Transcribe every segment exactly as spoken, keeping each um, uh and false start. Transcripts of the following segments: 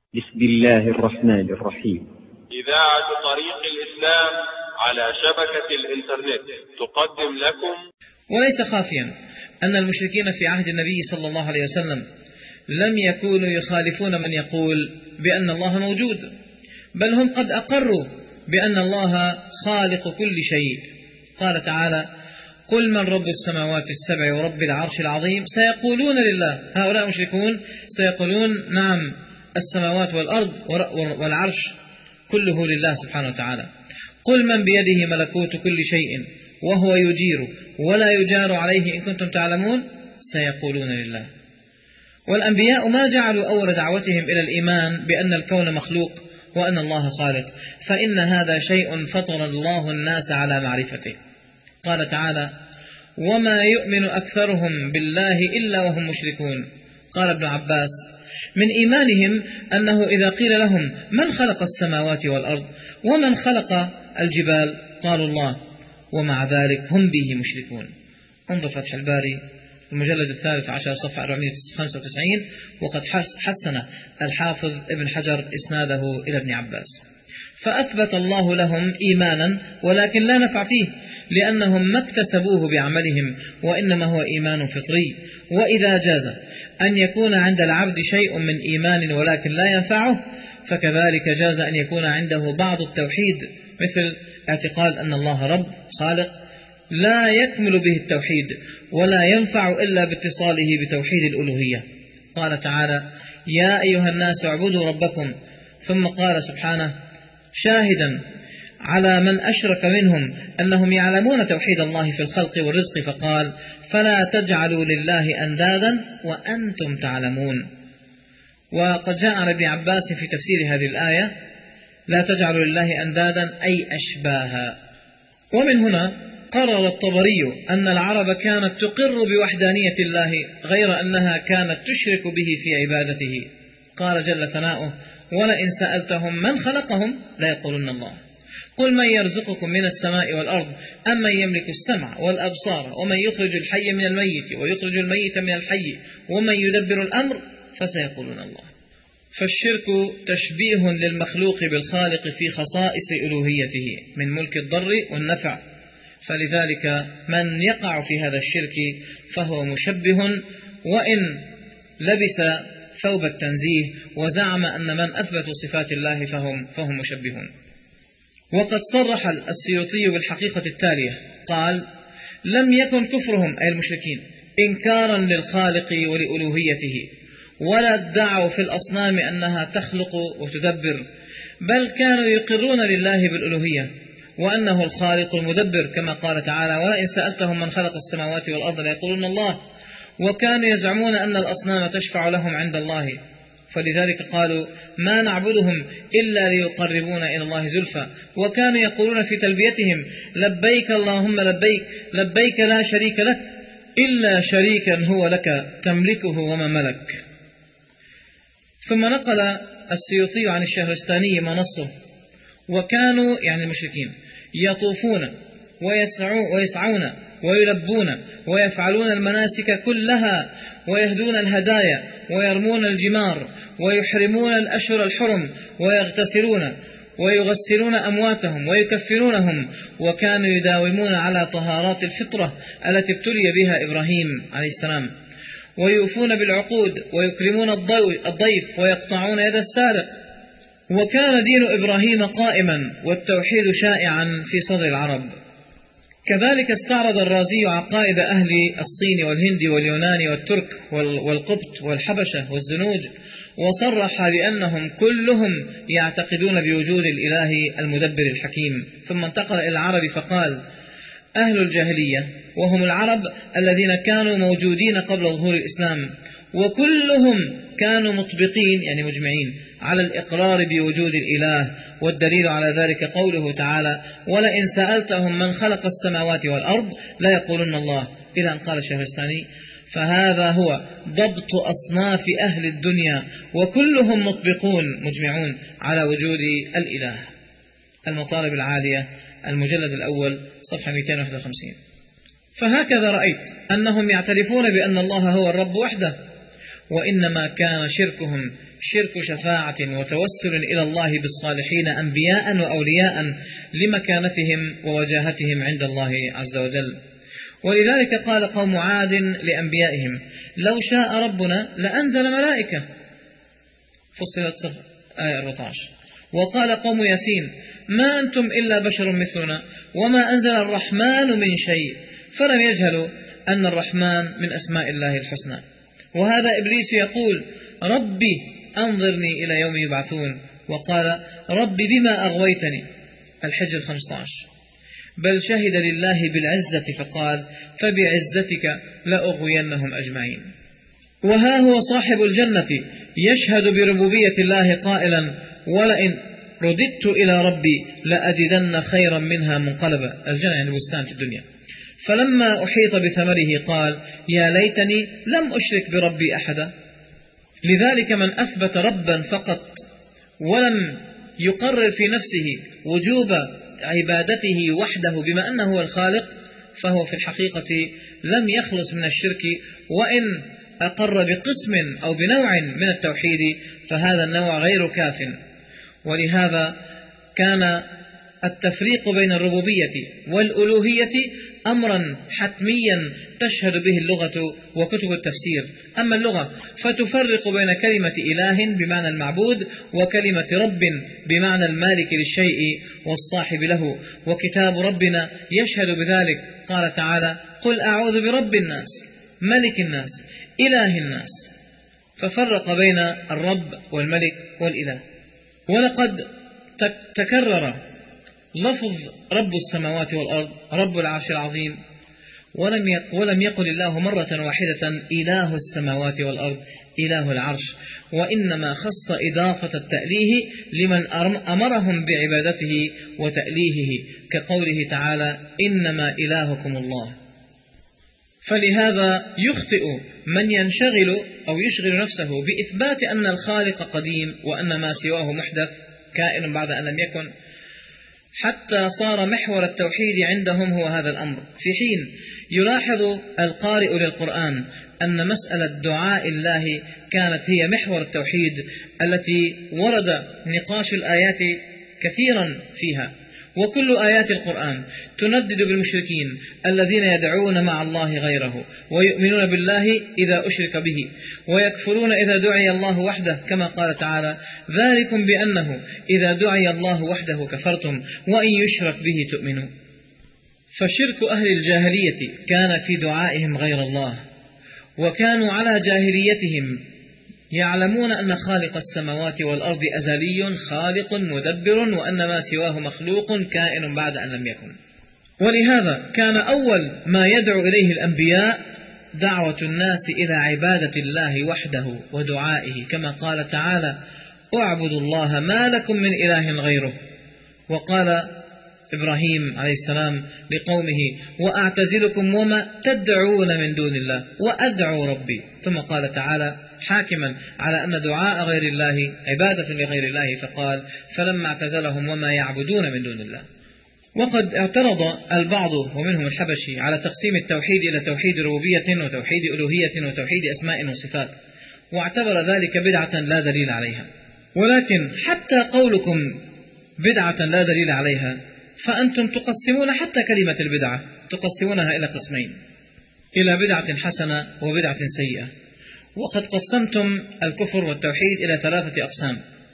بسم الله الرحمن الرحيم. إذاعة طريق الإسلام على شبكة الإنترنت تقدم لكم. وليس خافيا أن المشركين في عهد النبي صلى الله عليه وسلم لم يكونوا يخالفون من يقول بأن الله موجود، بل هم قد أقروا بأن الله خالق كل شيء. قال تعالى: قل من رب السماوات السبع ورب العرش العظيم سيقولون لله. هؤلاء المشركون سيقولون نعم، السماوات والأرض والعرش كله لله سبحانه وتعالى. قل من بيده ملكوت كل شيء وهو يجير ولا يجار عليه إن كنتم تعلمون سيقولون لله. والأنبياء ما جعلوا أول دعوتهم إلى الإيمان بأن الكون مخلوق وأن الله خالق، فإن هذا شيء فطر الله الناس على معرفته. قال تعالى: وما يؤمن أكثرهم بالله إلا وهم مشركون. قال ابن عباس: من إيمانهم أنه إذا قيل لهم من خلق السماوات والأرض ومن خلق الجبال قالوا الله، ومع ذلك هم به مشركون. انظر فتح الباري المجلد الثالث عشر صفحة أربعمائة وخمسة وتسعين. وقد حسن الحافظ ابن حجر إسناده إلى ابن عباس. فأثبت الله لهم إيمانا ولكن لا نفع فيه، لأنهم ما اكتسبوه بعملهم، وإنما هو إيمان فطري. وإذا جاز أن يكون عند العبد شيء من إيمان ولكن لا ينفعه، فكذلك جاز أن يكون عنده بعض التوحيد، مثل اعتقاد أن الله رب خالق لا يكمل به التوحيد ولا ينفع إلا باتصاله بتوحيد الألوهية. قال تعالى: يا أيها الناس اعبدوا ربكم. ثم قال سبحانه شاهدا على من أشرك منهم أنهم يعلمون توحيد الله في الخلق والرزق، فقال: فلا تجعلوا لله أندادا وأنتم تعلمون. وقد جاء عن ابن عباس في تفسير هذه الآية: لا تجعلوا لله أندادا أي أشباها. ومن هنا قرر الطبري أن العرب كانت تقر بوحدانية الله غير أنها كانت تشرك به في عبادته. قال جل ثناؤه: ولئن سألتهم من خلقهم ليقولن الله. قل من يرزقكم من السماء والأرض أم من يملك السمع والأبصار ومن يخرج الحي من الميت ويخرج الميت من الحي ومن يدبر الأمر فسيقولون الله. فالشرك تشبيه للمخلوق بالخالق في خصائص ألوهيته من ملك الضر والنفع، فلذلك من يقع في هذا الشرك فهو مشبه، وإن لبس ثوب التنزيه وزعم أن من أثبتوا صفات الله فهم, فهم مشبهون. وقد صرح السيوطي بالحقيقة التالية، قال: لم يكن كفرهم أي المشركين إنكارا للخالق ولألوهيته، ولا ادعوا في الأصنام أنها تخلق وتدبر، بل كانوا يقرون لله بالألوهية وأنه الخالق المدبر، كما قال تعالى: ولئن سألتهم من خلق السماوات والأرض ليقولون الله. وكانوا يزعمون أن الأصنام تشفع لهم عند الله، فلذلك قالوا: ما نعبدهم إلا ليقربونا إلى الله زلفى. وكانوا يقولون في تلبيتهم: لبيك اللهم لبيك، لبيك لا شريك لك إلا شريكا هو لك تملكه وما ملك. ثم نقل السيوطي عن الشهرستاني ما نصه: وكانوا يعني المشركين يطوفون ويسعون, ويسعون ويلبون ويفعلون المناسك كلها ويهدون الهدايا ويرمون الجمار ويحرمون الأشهر الحرم ويغتسلون ويغسلون أمواتهم ويكفرونهم، وكانوا يداومون على طهارات الفطرة التي ابتلي بها إبراهيم عليه السلام، ويوفون بالعقود ويكرمون الضيف ويقطعون يد السارق. وكان دين إبراهيم قائما والتوحيد شائعا في صدر العرب. كذلك استعرض الرازي عقائد أهل الصين والهند واليونان والترك والقبط والحبشة والزنوج، وصرح بأنهم كلهم يعتقدون بوجود الإله المدبر الحكيم. ثم انتقل إلى العرب فقال: أهل الجاهلية وهم العرب الذين كانوا موجودين قبل ظهور الإسلام، وكلهم كانوا مطبقين يعني مجمعين على الإقرار بوجود الإله، والدليل على ذلك قوله تعالى: ولئن سألتهم من خلق السماوات والأرض لا يقولون الله، إلى أن قال الشهرستاني: فهذا هو ضبط أصناف أهل الدنيا وكلهم مطبقون مجمعون على وجود الإله. المطالب العالية المجلد الأول صفحة مئتين وواحد وخمسين. فهكذا رأيت أنهم يعترفون بأن الله هو الرب وحده، وإنما كان شركهم شرك شفاعة وتوسل إلى الله بالصالحين أنبياء وأولياء لمكانتهم ووجاهتهم عند الله عز وجل. ولذلك قال قوم عاد لأنبيائهم: لو شاء ربنا لأنزل ملائكة. فصلت صف آية أربعة عشر. وقال قوم ياسين: ما أنتم إلا بشر مثلنا وما أنزل الرحمن من شيء، فلم يجهلوا أن الرحمن من أسماء الله الحسنى. وهذا إبليس يقول: ربي أنظرني إلى يوم يبعثون، وقال: ربي بما أغويتني. الحجر خمسة عشر. بل شهد لله بالعزة فقال: فبعزتك لأغوينهم أجمعين. وها هو صاحب الجنة يشهد بربوبية الله قائلا: ولئن رددت إلى ربي لأجدن خيرا منها منقلبا. الجنة يعني بستان في الدنيا. فلما أحيط بثمره قال: يا ليتني لم أشرك بربي أحدا. لذلك من أثبت ربا فقط ولم يقرر في نفسه وجوب عبادته وحده بما أنه هو الخالق، فهو في الحقيقة لم يخلص من الشرك، وإن أقر بقسم أو بنوع من التوحيد فهذا النوع غير كاف. ولهذا كان التفريق بين الربوبية والألوهية أمرا حتميا تشهد به اللغة وكتب التفسير. أما اللغة فتفرق بين كلمة إله بمعنى المعبود وكلمة رب بمعنى المالك للشيء والصاحب له، وكتاب ربنا يشهد بذلك. قال تعالى: قل أعوذ برب الناس ملك الناس إله الناس، ففرق بين الرب والملك والإله. ولقد تكرر لفظ رب السماوات والأرض رب العرش العظيم، ولم يقل الله مرة واحدة إله السماوات والأرض إله العرش، وإنما خص إضافة التأليه لمن أمرهم بعبادته وتأليهه، كقوله تعالى: إنما إلهكم الله. فلهذا يخطئ من ينشغل أو يشغل نفسه بإثبات أن الخالق قديم وأن ما سواه محدث كائن بعد أن لم يكن، حتى صار محور التوحيد عندهم هو هذا الأمر، في حين يلاحظ القارئ للقرآن أن مسألة دعاء الله كانت هي محور التوحيد التي ورد نقاش الآيات كثيرا فيها. وكل آيات القرآن تندد بالمشركين الذين يدعون مع الله غيره ويؤمنون بالله إذا أشرك به ويكفرون إذا دعي الله وحده، كما قال تعالى: ذلكم بأنه إذا دعي الله وحده كفرتم وإن يشرك به تؤمنوا. فشرك أهل الجاهلية كان في دعائهم غير الله، وكانوا على جاهليتهم يعلمون أن خالق السماوات والأرض أزلي خالق مدبر، وأن ما سواه مخلوق كائن بعد أن لم يكن. ولهذا كان أول ما يدعو إليه الأنبياء دعوة الناس إلى عبادة الله وحده ودعائه، كما قال تعالى: اعبدوا الله ما لكم من إله غيره. وقال إبراهيم عليه السلام لقومه: وأعتزلكم وما تدعون من دون الله وأدعو ربي. ثم قال تعالى حاكما على أن دعاء غير الله عبادة لغير الله، فقال: فلما اعتزلهم وما يعبدون من دون الله. وقد اعترض البعض ومنهم الحبشي على تقسيم التوحيد إلى توحيد ربوبية وتوحيد ألوهية وتوحيد أسماء وصفات، واعتبر ذلك بدعة لا دليل عليها. ولكن حتى قولكم بدعة لا دليل عليها، فأنتم تقسمون حتى كلمة البدعة تقسمونها إلى قسمين، إلى بدعة حسنة وبدعة سيئة. وقد قسمتم الكفر والتوحيد إلى ثلاثة أقسام.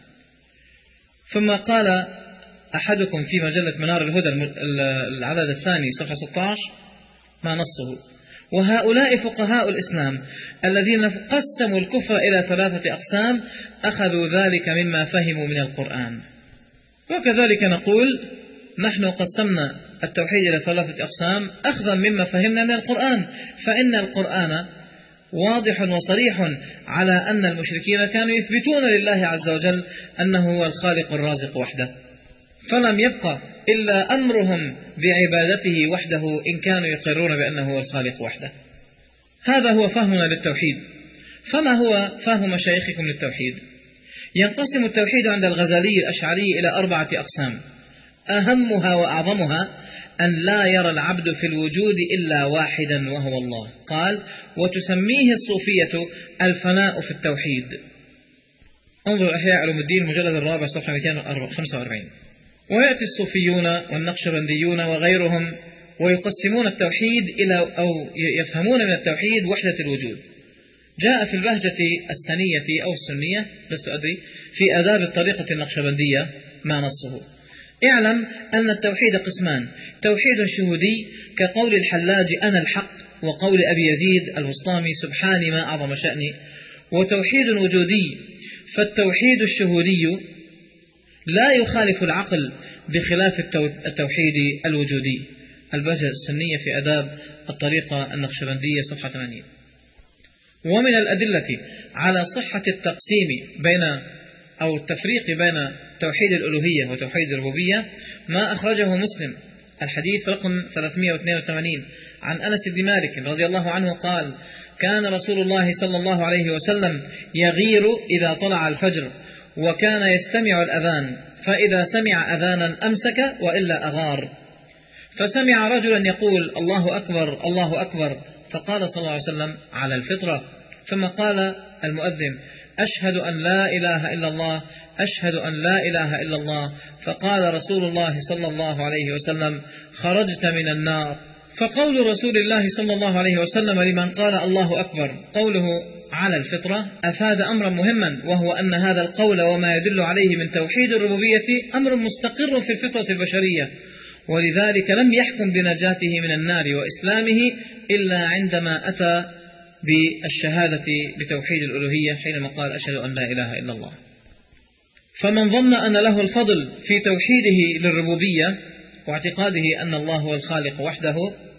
ثم قال أحدكم في مجلة منار الهدى العدد الثاني صفحة ستة عشر ما نصه: وهؤلاء فقهاء الإسلام الذين قسموا الكفر إلى ثلاثة أقسام أخذوا ذلك مما فهموا من القرآن. وكذلك نقول نحن قسمنا التوحيد إلى ثلاثة أقسام أخذا مما فهمنا من القرآن، فإن القرآن واضح وصريح على أن المشركين كانوا يثبتون لله عز وجل أنه هو الخالق الرازق وحده، فلم يبقى إلا أمرهم بعبادته وحده إن كانوا يقرون بأنه هو الخالق وحده. هذا هو فهمنا للتوحيد. فما هو فهم مشايخكم للتوحيد؟ ينقسم التوحيد عند الغزالي الأشعري إلى أربعة أقسام، أهمها وأعظمها أن لا يرى العبد في الوجود إلا واحدا وهو الله. قال: وتسميه الصوفية الفناء في التوحيد. انظر إحياء علوم الدين المجلد الرابع صفحة مئتين وخمسة وأربعين. ويأتي الصوفيون والنقشبنديون وغيرهم ويقسمون التوحيد إلى أو يفهمون من التوحيد وحدة الوجود. جاء في البهجة السنية أو السنية لست أدري في آداب الطريقة النقشبندية ما نصه: اعلم أن التوحيد قسمان: توحيد شهودي كقول الحلاج أنا الحق، وقول أبي يزيد البسطامي سبحاني ما أعظم شأني، وتوحيد وجودي. فالتوحيد الشهودي لا يخالف العقل بخلاف التوحيد الوجودي. البهجة السنية في آداب الطريقة النقشبندية صفحة ثمانين. ومن الأدلة على صحة التقسيم بين أو التفريق بين توحيد الألوهية وتوحيد الربوبية ما أخرجه مسلم، الحديث رقم ثلاثمائة واثنين وثمانين، عن أنس بن مالك رضي الله عنه قال: كان رسول الله صلى الله عليه وسلم يغير إذا طلع الفجر، وكان يستمع الأذان، فإذا سمع أذانا أمسك وإلا أغار. فسمع رجلا يقول: الله أكبر الله أكبر، فقال صلى الله عليه وسلم: على الفطرة. ثم قال المؤذن: أشهد أن لا إله إلا الله أشهد أن لا إله إلا الله. فقال رسول الله صلى الله عليه وسلم: خرجت من النار. فقول رسول الله صلى الله عليه وسلم لمن قال الله أكبر قوله على الفطرة أفاد أمرا مهما، وهو أن هذا القول وما يدل عليه من توحيد الربوبية أمر مستقر في الفطرة البشرية، ولذلك لم يحكم بنجاته من النار وإسلامه إلا عندما أتى بالشهادة بتوحيد الألوهية حينما قال: أشهد أن لا إله إلا الله. فمن ظن أن له الفضل في توحيده للربوبية واعتقاده أن الله هو الخالق وحده،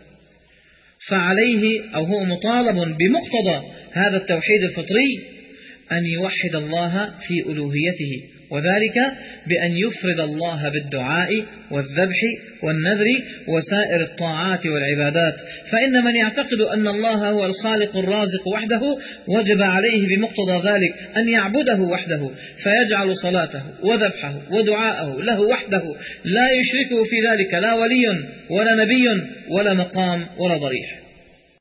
فعليه أو هو مطالب بمقتضى هذا التوحيد الفطري أن يوحد الله في ألوهيته، وذلك بأن يفرد الله بالدعاء والذبح والنذر وسائر الطاعات والعبادات. فإن من يعتقد أن الله هو الخالق الرازق وحده وجب عليه بمقتضى ذلك أن يعبده وحده، فيجعل صلاته وذبحه ودعاءه له وحده، لا يشركه في ذلك لا ولي ولا نبي ولا مقام ولا ضريح.